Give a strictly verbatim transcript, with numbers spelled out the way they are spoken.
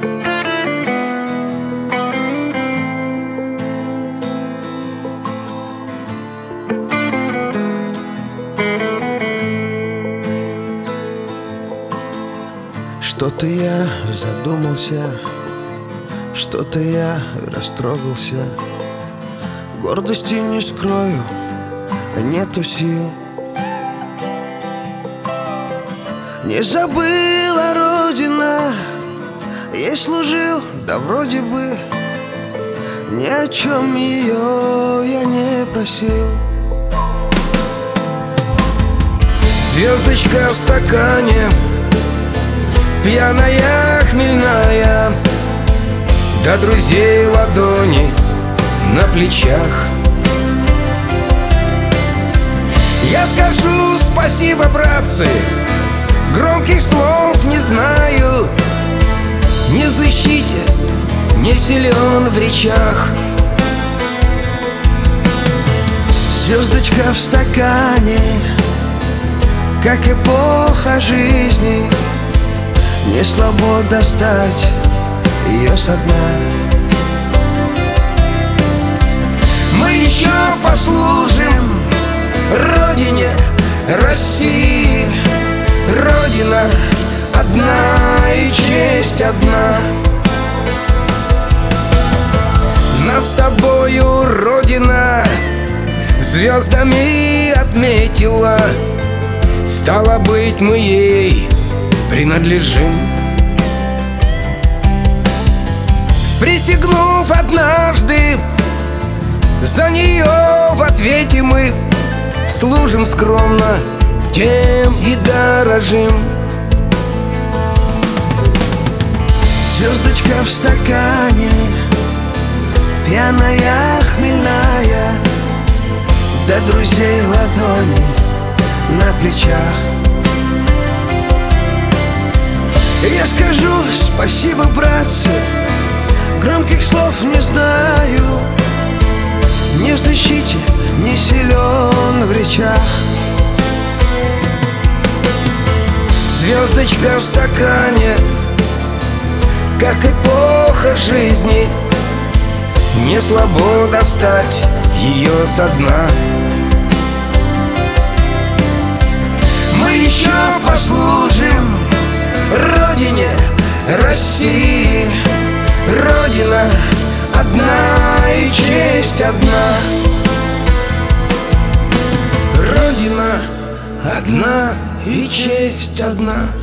Что-то я задумался, что-то я растрогался. Гордости не скрою, нету сил. Не забыла Родина, ей служил, да вроде бы ни о чем ее я не просил. Звездочка в стакане, пьяная, хмельная, до друзей ладони на плечах. Я скажу спасибо, братцы, громких слов не знаю, не в защите, не силен в речах. Звездочка в стакане, как эпоха жизни, не слабо достать ее со дна. Мы еще послужим Родине, России. Родина одна и честь одна. Нас с тобою Родина звездами отметила, стало быть, мы ей принадлежим. Присягнув однажды, за нее в ответе мы служим скромно, тем и дорожим. Звездочка в стакане, пьяная, хмельная, до друзей ладони на плечах. Я скажу спасибо, братцы, громких слов не знаю, не в защите, не силен в речах. Звездочка в стакане, как эпоха жизни, не слабо достать ее со дна. Мы еще послужим Родине, России. Родина одна и честь одна. Родина одна и честь одна.